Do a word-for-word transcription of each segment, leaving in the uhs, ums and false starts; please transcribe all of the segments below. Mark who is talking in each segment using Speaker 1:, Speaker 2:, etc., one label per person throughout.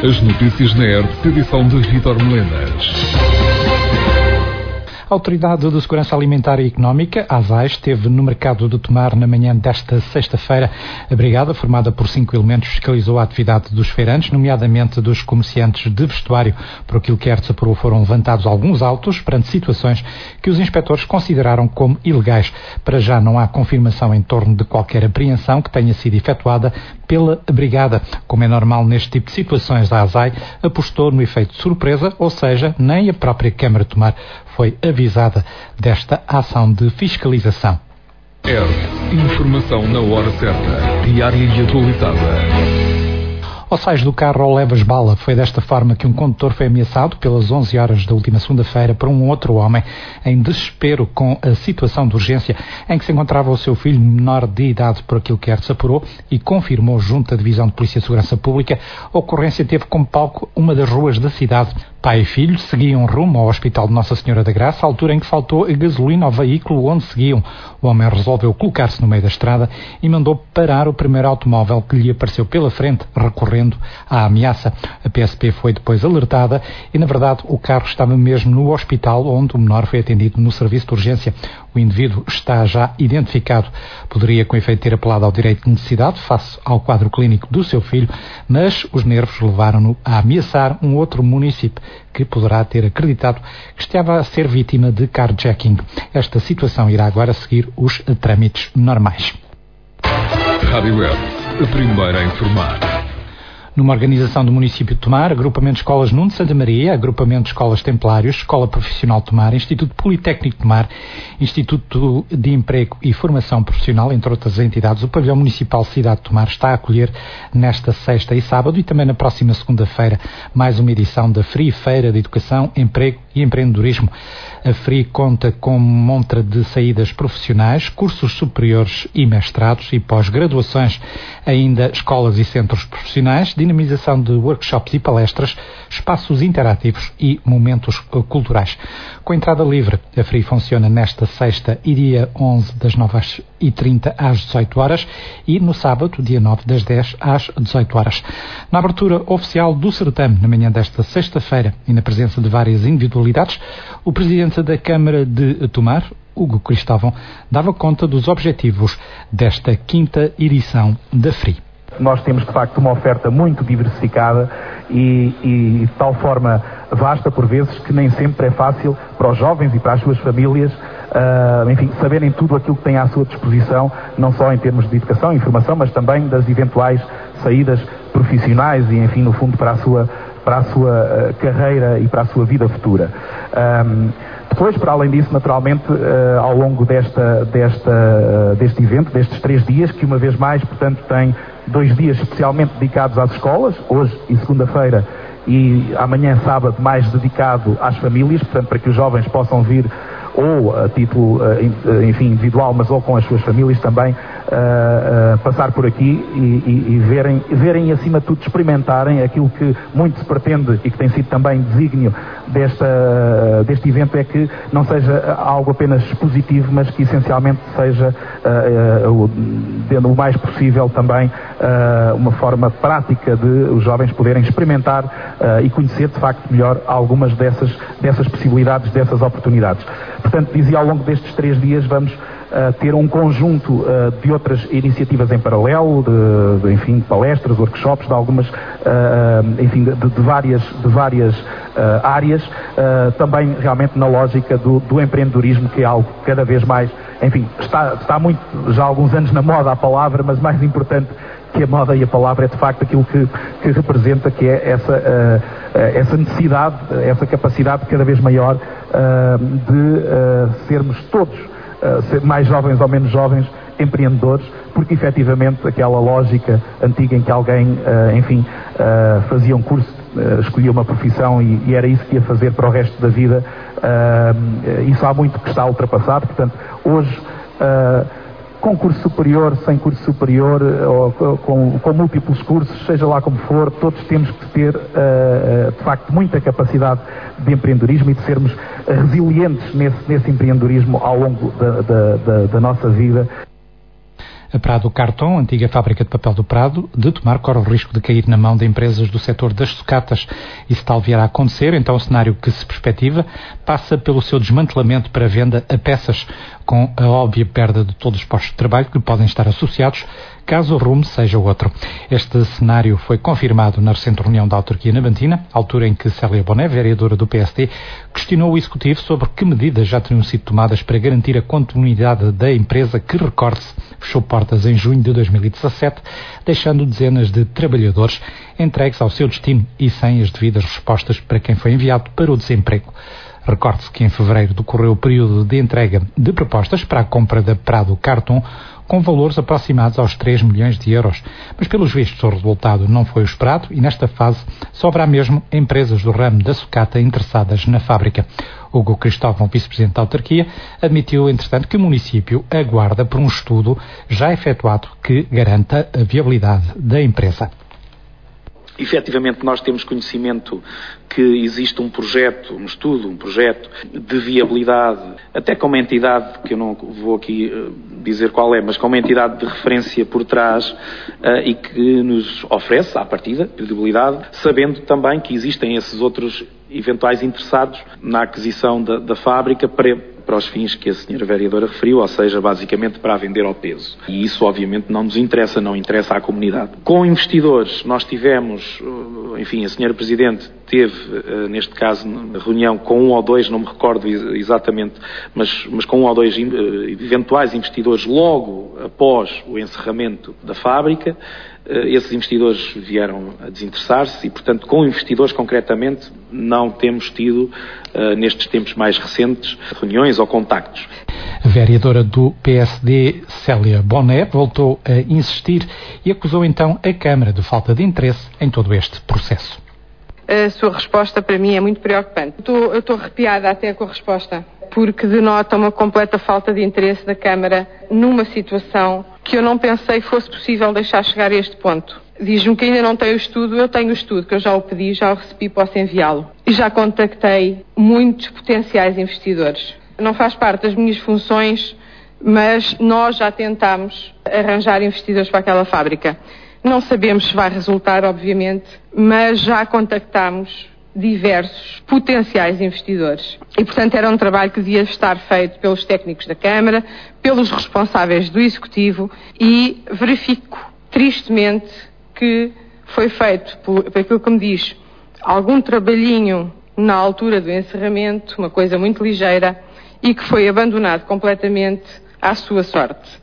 Speaker 1: As notícias na R T P, edição de Vítor Melenas.
Speaker 2: A Autoridade de Segurança Alimentar e Económica, a ASAI, esteve no mercado de Tomar na manhã desta sexta-feira. A brigada, formada por cinco elementos, fiscalizou a atividade dos feirantes, nomeadamente dos comerciantes de vestuário. Por aquilo que a R T P apurou, foram levantados alguns autos perante situações que os inspectores consideraram como ilegais. Para já não há confirmação em torno de qualquer apreensão que tenha sido efetuada pela brigada. Como é normal neste tipo de situações, a ASAI apostou no efeito de surpresa, ou seja, nem a própria Câmara de Tomar foi avisada desta ação de fiscalização.
Speaker 1: R. Informação na hora certa, diária e atualizada.
Speaker 2: Ou sais do carro ou levas bala. Foi desta forma que um condutor foi ameaçado pelas onze horas da última segunda-feira por um outro homem em desespero com a situação de urgência em que se encontrava o seu filho menor de idade. Por aquilo que a R T P apurou e confirmou junto à Divisão de Polícia e Segurança Pública, a ocorrência teve como palco uma das ruas da cidade. Pai e filho seguiam rumo ao Hospital de Nossa Senhora da Graça, à altura em que faltou gasolina ao veículo onde seguiam. O homem resolveu colocar-se no meio da estrada e mandou parar o primeiro automóvel que lhe apareceu pela frente, recorrendo à ameaça. A P S P foi depois alertada e, na verdade, o carro estava mesmo no hospital onde o menor foi atendido no serviço de urgência. O indivíduo está já identificado. Poderia, com efeito, ter apelado ao direito de necessidade face ao quadro clínico do seu filho, mas os nervos levaram-no a ameaçar um outro munícipe que poderá ter acreditado que estava a ser vítima de carjacking. Esta situação irá agora seguir os trâmites normais.
Speaker 1: Rádio Web, a primeira a informar.
Speaker 2: Numa organização do município de Tomar, Agrupamento de Escolas Nuno de Santa Maria, Agrupamento de Escolas Templários, Escola Profissional de Tomar, Instituto Politécnico de Tomar, Instituto de Emprego e Formação Profissional, entre outras entidades, o Pavilhão Municipal Cidade de Tomar está a acolher nesta sexta e sábado e também na próxima segunda-feira mais uma edição da F R I Feira de Educação, Emprego e Empreendedorismo. A F R I conta com montra de saídas profissionais, cursos superiores e mestrados e pós-graduações, ainda escolas e centros profissionais, dinamização de workshops e palestras, espaços interativos e momentos culturais. Com entrada livre, a F R I funciona nesta sexta e dia onze das nove e trinta às dezoito horas e no sábado, dia nove das dez às dezoito horas. Na abertura oficial do certame, na manhã desta sexta-feira e na presença de várias individualidades, o Presidente da Câmara de Tomar, Hugo Cristóvão, dava conta dos objetivos desta quinta edição da F R I.
Speaker 3: Nós temos, de facto, uma oferta muito diversificada e, e de tal forma vasta, por vezes, que nem sempre é fácil para os jovens e para as suas famílias, uh, enfim, saberem tudo aquilo que têm à sua disposição, não só em termos de educação e informação, mas também das eventuais saídas profissionais e, enfim, no fundo, para a sua, para a sua uh, carreira e para a sua vida futura. Um, Depois, para além disso, naturalmente, uh, ao longo desta, desta, uh, deste evento, destes três dias, que uma vez mais, portanto, tem dois dias especialmente dedicados às escolas, hoje e segunda-feira, e amanhã, sábado, mais dedicado às famílias, portanto, para que os jovens possam vir ou a título, enfim, individual, mas ou com as suas famílias também, uh, uh, passar por aqui e, e, e verem, verem, acima de tudo, experimentarem aquilo que muito se pretende e que tem sido também desígnio desta, deste evento, é que não seja algo apenas expositivo, mas que essencialmente seja, uh, uh, o, o mais possível também, uh, uma forma prática de os jovens poderem experimentar uh, e conhecer, de facto, melhor algumas dessas, dessas possibilidades, dessas oportunidades. Portanto, dizia, ao longo destes três dias vamos uh, ter um conjunto uh, de outras iniciativas em paralelo, de, de, enfim, de palestras, workshops, de algumas, uh, enfim, de, de várias, de várias uh, áreas, uh, também realmente na lógica do, do empreendedorismo, que é algo que cada vez mais, enfim, está, está muito, já há alguns anos na moda a palavra, mas mais importante que a moda e a palavra é de facto aquilo que, que representa, que é essa, uh, essa necessidade, essa capacidade cada vez maior uh, de uh, sermos todos, uh, ser mais jovens ou menos jovens, empreendedores, porque efetivamente aquela lógica antiga em que alguém, uh, enfim, uh, fazia um curso, uh, escolhia uma profissão e, e era isso que ia fazer para o resto da vida, uh, isso há muito que está ultrapassado. Portanto, hoje, uh, com curso superior, sem curso superior, ou com, com múltiplos cursos, seja lá como for, todos temos que ter, uh, de facto, muita capacidade de empreendedorismo e de sermos resilientes nesse, nesse empreendedorismo ao longo da, da, da, da nossa vida.
Speaker 2: A Prado Carton, antiga fábrica de papel do Prado, de Tomar, corre o risco de cair na mão de empresas do setor das sucatas. E se tal vier a acontecer, então o cenário que se perspectiva passa pelo seu desmantelamento para venda a peças, com a óbvia perda de todos os postos de trabalho que podem estar associados, caso o rumo seja outro. Este cenário foi confirmado na recente reunião da autarquia nabantina, altura em que Célia Boné, vereadora do P S D, questionou o Executivo sobre que medidas já teriam sido tomadas para garantir a continuidade da empresa que, recorde-se, fechou portas em junho de dois mil e dezassete, deixando dezenas de trabalhadores entregues ao seu destino e sem as devidas respostas para quem foi enviado para o desemprego. Recorde-se que em fevereiro decorreu o período de entrega de propostas para a compra da Prado Carton, com valores aproximados aos três milhões de euros. Mas, pelos vistos, o resultado não foi o esperado e, nesta fase, só haverá mesmo empresas do ramo da sucata interessadas na fábrica. Hugo Cristóvão, vice-presidente da autarquia, admitiu, entretanto, que o município aguarda por um estudo já efetuado que garanta a viabilidade da empresa.
Speaker 4: Efetivamente, nós temos conhecimento que existe um projeto, um estudo, um projeto de viabilidade, até com uma entidade, que eu não vou aqui dizer qual é, mas com uma entidade de referência por trás e que nos oferece, à partida, credibilidade, sabendo também que existem esses outros eventuais interessados na aquisição da, da fábrica para, para os fins que a senhora vereadora referiu, ou seja, basicamente para a vender ao peso. E isso, obviamente, não nos interessa, não interessa à comunidade. Com investidores, nós tivemos, enfim, a senhora Presidente teve, neste caso, reunião com um ou dois, não me recordo exatamente, mas, mas com um ou dois eventuais investidores logo após o encerramento da fábrica. Esses investidores vieram a desinteressar-se e, portanto, com investidores concretamente, não temos tido, uh, nestes tempos mais recentes, reuniões ou contactos.
Speaker 2: A vereadora do P S D, Célia Boné, voltou a insistir e acusou então a Câmara de falta de interesse em todo este processo.
Speaker 5: A sua resposta para mim é muito preocupante. Estou, eu estou arrepiada até com a resposta, porque denota uma completa falta de interesse da Câmara numa situação que eu não pensei fosse possível deixar chegar a este ponto. Diz-me que ainda não tem o estudo, eu tenho o estudo, que eu já o pedi, já o recebi, posso enviá-lo. E já contactei muitos potenciais investidores. Não faz parte das minhas funções, mas nós já tentámos arranjar investidores para aquela fábrica. Não sabemos se vai resultar, obviamente, mas já contactámos diversos potenciais investidores. E, portanto, era um trabalho que devia estar feito pelos técnicos da Câmara, pelos responsáveis do Executivo, e verifico, tristemente, que foi feito, por, por aquilo que me diz, algum trabalhinho na altura do encerramento, uma coisa muito ligeira, e que foi abandonado completamente à sua sorte.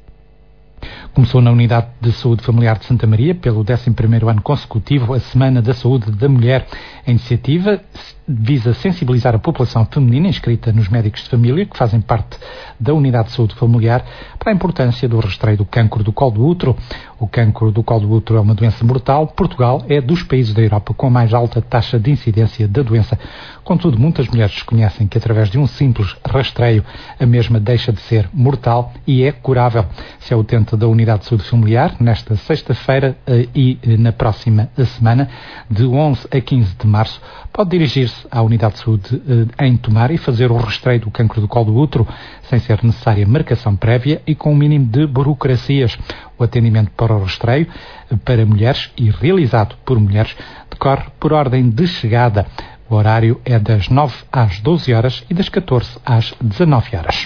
Speaker 2: Começou na Unidade de Saúde Familiar de Santa Maria, pelo décimo primeiro ano consecutivo, a Semana da Saúde da Mulher. A iniciativa visa sensibilizar a população feminina inscrita nos médicos de família, que fazem parte da Unidade de Saúde Familiar, para a importância do rastreio do cancro do colo do útero. O cancro do colo do útero é uma doença mortal. Portugal é dos países da Europa com a mais alta taxa de incidência da doença. Contudo, muitas mulheres desconhecem que, através de um simples rastreio, a mesma deixa de ser mortal e é curável. Se é utente da Unidade de Saúde Familiar, nesta sexta-feira e na próxima semana, de onze a quinze de março, pode dirigir-se à Unidade de Saúde em Tomar e fazer o rastreio do cancro do colo do útero, sem ser necessária marcação prévia e com um mínimo de burocracias. O atendimento para o rastreio para mulheres e realizado por mulheres decorre por ordem de chegada. O horário é das nove às doze horas e das catorze às dezanove horas.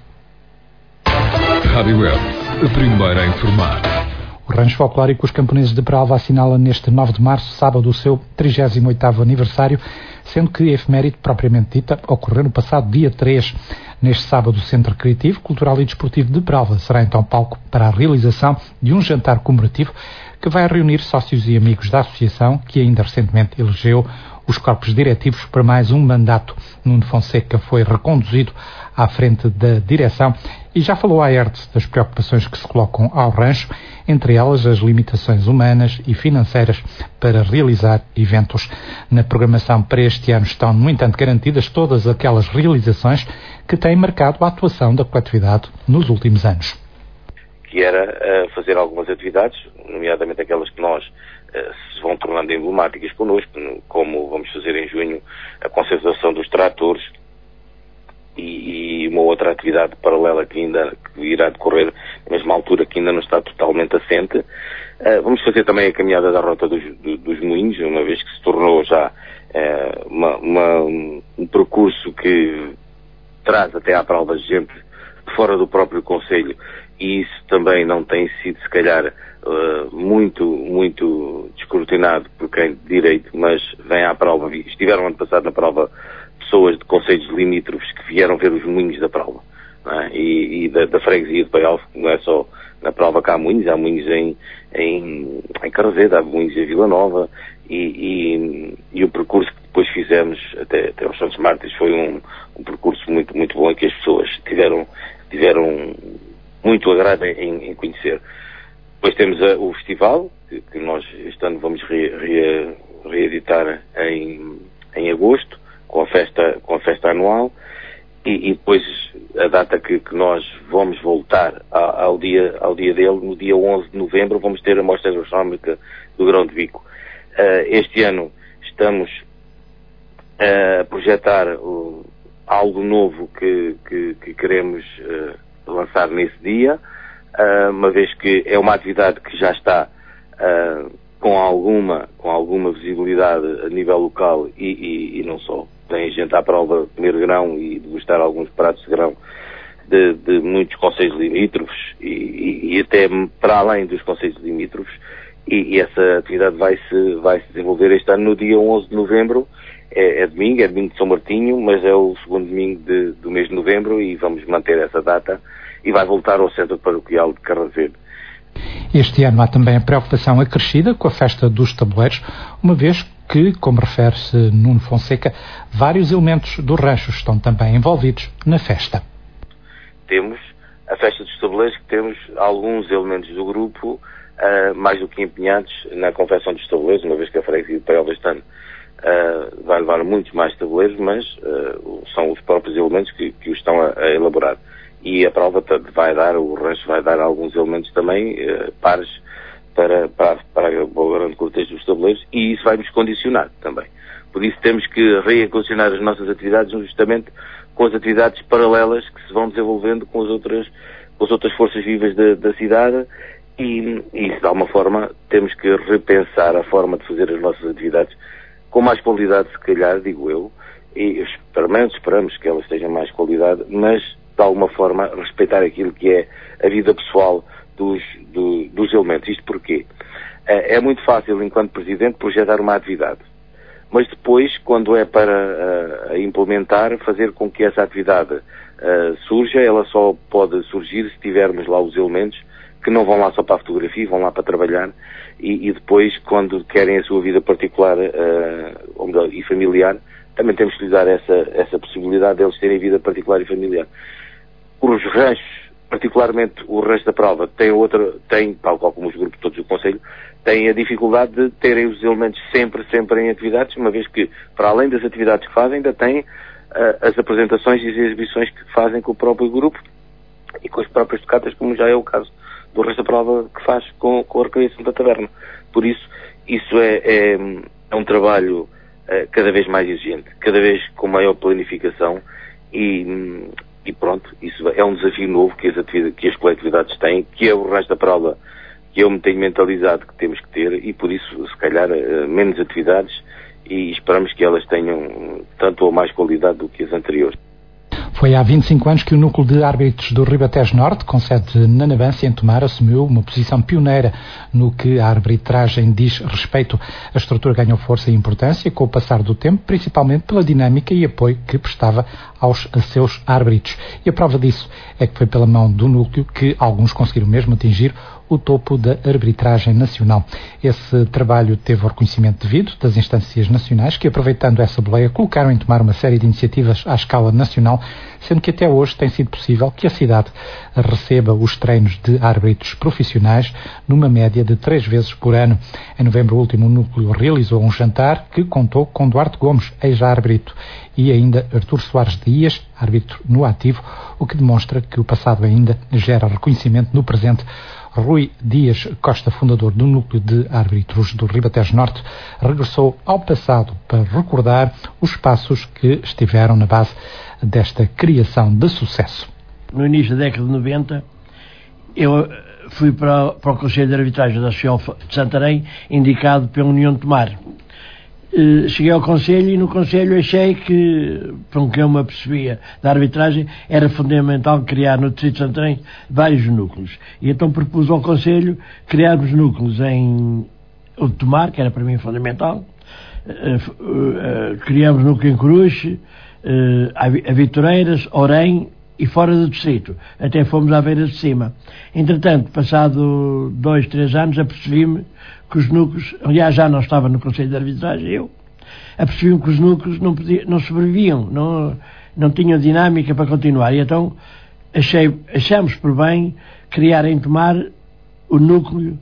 Speaker 1: Rádio Web, a primeira a informar.
Speaker 2: O Rancho Folclórico Os Camponeses de Peralva assinala neste nove de março, sábado, o seu trigésimo oitavo aniversário, sendo que a efeméride propriamente dita ocorreu no passado dia três. Neste sábado, o Centro Recreativo, Cultural e Desportivo de Peralva será então palco para a realização de um jantar comemorativo que vai reunir sócios e amigos da associação, que ainda recentemente elegeu os corpos diretivos para mais um mandato. Nuno Fonseca foi reconduzido à frente da direção e já falou à E R T S das preocupações que se colocam ao rancho, entre elas as limitações humanas e financeiras para realizar eventos. Na programação para este ano estão, no entanto, garantidas todas aquelas realizações que têm marcado a atuação da coletividade nos últimos anos.
Speaker 6: Que era uh, fazer algumas atividades, nomeadamente aquelas que nós uh, se vão tornando emblemáticas connosco, como vamos fazer em junho a concentração dos tratores, e, e uma outra atividade paralela que ainda que irá decorrer na mesma altura, que ainda não está totalmente assente. Uh, vamos fazer também a caminhada da Rota dos, do, dos Moinhos, uma vez que se tornou já uh, uma, uma, um percurso que traz até à prova gente de fora do próprio Conselho, e isso também não tem sido, se calhar, uh, muito, muito descortinado por quem de direito, mas vem à prova. Estiveram ano passado na prova pessoas de concelhos limítrofes que vieram ver os moinhos da prova, não é? e, e da, da freguesia de Paialvo, que não é só na prova que há moinhos, há moinhos em, em, em Carraseda, há moinhos em Vila Nova, e, e, e o percurso que depois fizemos até, até aos Santos Mártires foi um, um percurso muito, muito bom, em que as pessoas tiveram, tiveram muito agrado em, em conhecer. Depois temos a, o festival, que, que nós este ano vamos re, re, reeditar em, em agosto, com a festa, com a festa anual, e, e depois a data que, que nós vamos voltar a, ao, dia, ao dia dele, no dia onze de novembro, vamos ter a Mostra Gastronómica do Grão de Bico. Uh, este ano estamos a projetar uh, algo novo que, que, que queremos uh, lançar nesse dia, uh, uma vez que é uma atividade que já está uh, com, alguma, com alguma visibilidade a nível local e, e, e não só. Tem gente à prova de comer grão e degustar alguns pratos de grão de, de muitos concelhos limítrofes e, e, e até para além dos concelhos limítrofes, e, e essa atividade vai-se vai -se desenvolver este ano no dia onze de novembro, é, é domingo, é domingo de São Martinho, mas é o segundo domingo de, do mês de novembro, e vamos manter essa data, e vai voltar ao Centro Paroquial de Carraseda.
Speaker 2: Este ano há também a preocupação acrescida com a festa dos tabuleiros, uma vez que, como refere-se Nuno Fonseca, vários elementos do rancho estão também envolvidos na festa.
Speaker 6: Temos a festa dos tabuleiros, que temos alguns elementos do grupo uh, mais do que empenhados na confecção dos tabuleiros, uma vez que a freguesia de Paialvo este ano uh, vai levar muitos mais tabuleiros, mas uh, são os próprios elementos que, que os estão a, a elaborar. E a prova vai dar, o rancho vai dar alguns elementos também, uh, pares, para, para, para o grande contexto dos tabuleiros, e isso vai nos condicionar também. Por isso temos que reequacionar as nossas atividades justamente com as atividades paralelas que se vão desenvolvendo com as outras, com as outras forças vivas da, da cidade, e, e de alguma forma temos que repensar a forma de fazer as nossas atividades com mais qualidade, se calhar, digo eu, e esperamos, esperamos que elas tenham mais qualidade, mas de alguma forma respeitar aquilo que é a vida pessoal dos, do, dos elementos. Isto porquê? É, é muito fácil, enquanto Presidente, projetar uma atividade, mas depois, quando é para uh, implementar, fazer com que essa atividade uh, surja, ela só pode surgir se tivermos lá os elementos que não vão lá só para a fotografia, vão lá para trabalhar, e, e depois, quando querem a sua vida particular uh, ou melhor, e familiar, também temos que lhes dar essa, essa possibilidade de eles terem vida particular e familiar. Os ranchos, particularmente o rancho da prova, tem outra, tem, tal qual como os grupos todos do Conselho, têm a dificuldade de terem os elementos sempre, sempre em atividades, uma vez que, para além das atividades que fazem, ainda têm uh, as apresentações e as exibições que fazem com o próprio grupo e com as próprias tocatas, como já é o caso do rancho da prova que faz com, com a Arcaiação da Taberna. Por isso, isso é, é, é um trabalho uh, cada vez mais exigente, cada vez com maior planificação, e, e pronto, isso é um desafio novo que as, que as coletividades têm, que é o rancho da prova que eu me tenho mentalizado que temos que ter, e por isso, se calhar, menos atividades, e esperamos que elas tenham tanto ou mais qualidade do que as anteriores.
Speaker 2: Foi há vinte e cinco anos que o Núcleo de Árbitros do Ribatejo Norte, com sede na Navança, em Tomar, assumiu uma posição pioneira no que a arbitragem diz respeito. A estrutura ganhou força e importância com o passar do tempo, principalmente pela dinâmica e apoio que prestava aos seus árbitros. E a prova disso é que foi pela mão do núcleo que alguns conseguiram mesmo atingir o topo da arbitragem nacional. Esse trabalho teve o reconhecimento devido das instâncias nacionais que, aproveitando essa boleia, colocaram em Tomar uma série de iniciativas à escala nacional, sendo que até hoje tem sido possível que a cidade receba os treinos de árbitros profissionais numa média de três vezes por ano. Em novembro último, o núcleo realizou um jantar que contou com Duarte Gomes, ex-árbitro, e ainda Artur Soares Dias, árbitro no ativo, o que demonstra que o passado ainda gera reconhecimento no presente. Rui Dias Costa, fundador do Núcleo de Árbitros do Ribatejo Norte, regressou ao passado para recordar os passos que estiveram na base desta criação de sucesso.
Speaker 7: No início da década de noventa, eu fui para, para o Conselho de Arbitragem da Associação de Santarém, indicado pela União de Tomar. Cheguei ao Conselho e no Conselho achei que, pelo que eu me apercebia da arbitragem, era fundamental criar no Distrito de Santarém vários núcleos. E então propus ao Conselho criarmos núcleos em o de Tomar, que era para mim fundamental, criamos núcleo em Coruche, a Vitoreiras, Orém e fora do distrito, até fomos à Beira de Cima. Entretanto, passado dois, três anos, apercebi-me que os núcleos, aliás já não estava no Conselho de Arbitragem, eu, apercebi-me que os núcleos não, podiam, não sobreviviam, não, não tinham dinâmica para continuar, e então achei, achamos por bem criar em Tomar o núcleo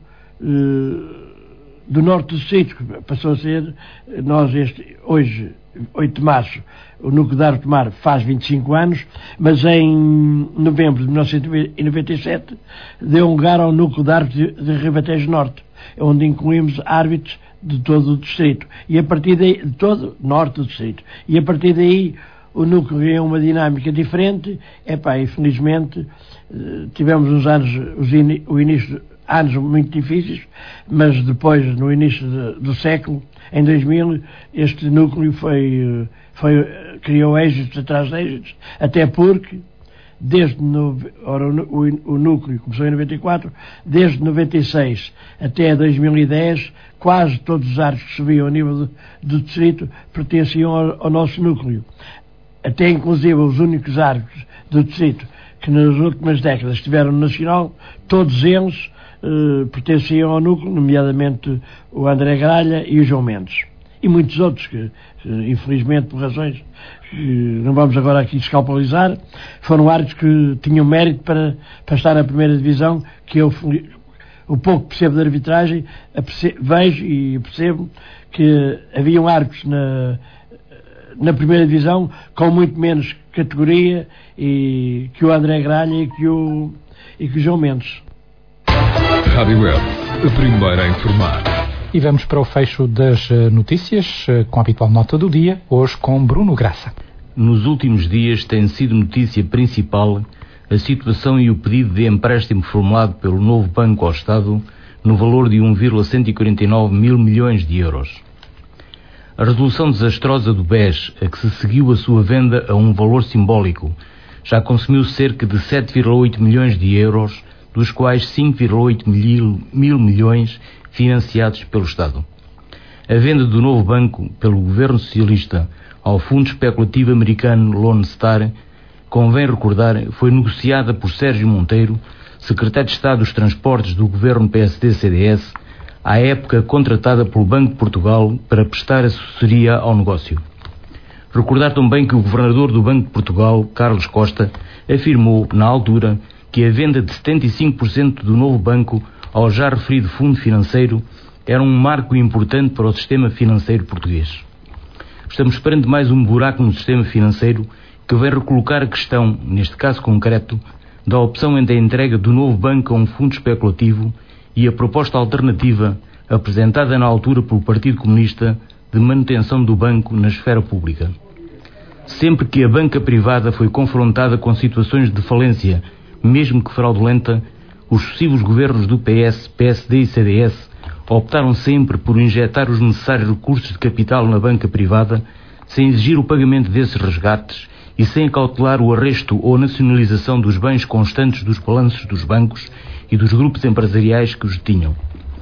Speaker 7: eh, do norte do distrito, que passou a ser, nós este, hoje, oito de março, o núcleo de Árbitros de Tomar faz vinte e cinco anos, mas em novembro de mil novecentos e noventa e sete deu lugar ao núcleo de árbitros de Ribatejo Norte, onde incluímos árbitros de todo o distrito, e a partir daí, de todo o norte do distrito, e a partir daí o núcleo ganhou uma dinâmica diferente, epá, e felizmente tivemos uns anos, os in, o início, anos muito difíceis, mas depois, no início de, do século, em dois mil, este núcleo foi, foi, criou êxitos atrás de êxitos, até porque desde no, ora, o, o núcleo começou em noventa e quatro, desde noventa e seis até dois mil e dez, quase todos os árbitros que subiam a nível do, do distrito pertenciam ao, ao nosso núcleo. Até inclusive os únicos árbitros do distrito que nas últimas décadas estiveram no Nacional, todos eles eh, pertenciam ao núcleo, nomeadamente o André Gralha e o João Mendes. E muitos outros que, que infelizmente, por razões que não vamos agora aqui escalpelizar, foram árbitros que tinham mérito para, para estar na primeira divisão, que eu, o pouco que percebo de arbitragem, percebo, vejo e percebo que haviam árbitros na, na primeira divisão com muito menos categoria e que o André Gralha e que o, e que o João Mendes.
Speaker 1: Rádio Web, a primeira a informar.
Speaker 2: E vamos para o fecho das notícias, com a habitual nota do dia, hoje com Bruno Graça.
Speaker 8: Nos últimos dias tem sido notícia principal a situação e o pedido de empréstimo formulado pelo novo Banco ao Estado no valor de um vírgula cento e quarenta e nove mil milhões de euros. A resolução desastrosa do B E S, a que se seguiu a sua venda a um valor simbólico, já consumiu cerca de sete vírgula oito milhões de euros, dos quais cinco vírgula oito mil, mil milhões financiados pelo Estado. A venda do novo banco pelo governo socialista ao fundo especulativo americano Lone Star, convém recordar, foi negociada por Sérgio Monteiro, secretário de Estado dos Transportes do governo P S D C D S, à época contratada pelo Banco de Portugal para prestar assessoria ao negócio. Recordar também que o governador do Banco de Portugal, Carlos Costa, afirmou, na altura, que a venda de setenta e cinco por cento do novo banco ao já referido fundo financeiro era um marco importante para o sistema financeiro português. Estamos perante mais um buraco no sistema financeiro que vem recolocar a questão, neste caso concreto, da opção entre a entrega do novo banco a um fundo especulativo e a proposta alternativa apresentada na altura pelo Partido Comunista de manutenção do banco na esfera pública. Sempre que a banca privada foi confrontada com situações de falência, mesmo que fraudulenta, os sucessivos governos do P S, P S D e C D S optaram sempre por injetar os necessários recursos de capital na banca privada, sem exigir o pagamento desses resgates e sem acautelar o arresto ou nacionalização dos bens constantes dos balanços dos bancos e dos grupos empresariais que os detinham.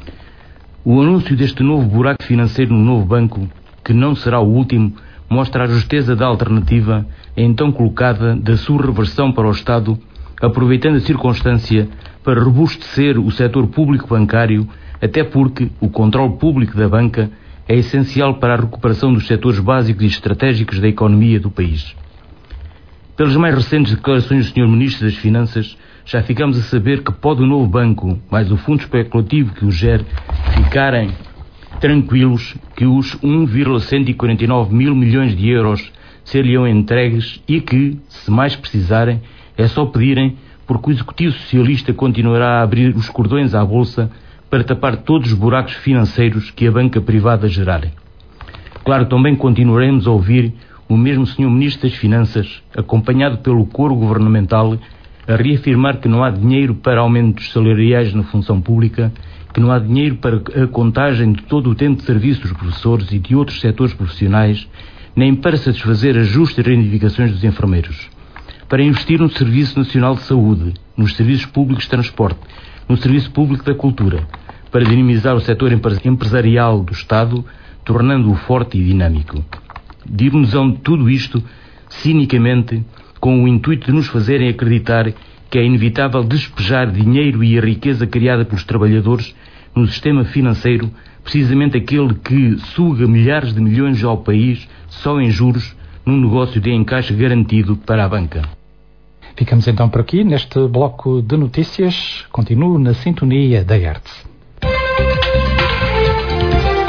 Speaker 8: O anúncio deste novo buraco financeiro no novo banco, que não será o último, mostra a justeza da alternativa então colocada da sua reversão para o Estado, aproveitando a circunstância para robustecer o setor público bancário, até porque o controle público da banca é essencial para a recuperação dos setores básicos e estratégicos da economia do país. Pelas mais recentes declarações do senhor Ministro das Finanças, já ficamos a saber que pode o novo banco, mais o fundo especulativo que o gere, ficarem tranquilos que os um vírgula cento e quarenta e nove mil milhões de euros ser-lhe-ão entregues e que, se mais precisarem, é só pedirem, porque o Executivo Socialista continuará a abrir os cordões à Bolsa para tapar todos os buracos financeiros que a banca privada gerarem. Claro, também continuaremos a ouvir o mesmo senhor Ministro das Finanças, acompanhado pelo coro governamental, a reafirmar que não há dinheiro para aumentos salariais na função pública, que não há dinheiro para a contagem de todo o tempo de serviço dos professores e de outros setores profissionais, nem para satisfazer as justas reivindicações dos enfermeiros. Para investir no Serviço Nacional de Saúde, nos serviços públicos de transporte, no Serviço Público da Cultura, para dinamizar o setor empresarial do Estado, tornando-o forte e dinâmico. Dir-nos-ão de tudo isto, cinicamente, com o intuito de nos fazerem acreditar que é inevitável despejar dinheiro e a riqueza criada pelos trabalhadores no sistema financeiro, precisamente aquele que suga milhares de milhões ao país só em juros, num negócio de encaixe garantido para a banca.
Speaker 2: Ficamos então por aqui neste bloco de notícias. Continuo na sintonia da Hertz.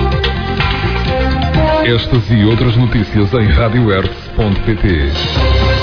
Speaker 1: Estas e outras notícias em rádio hertz ponto pt.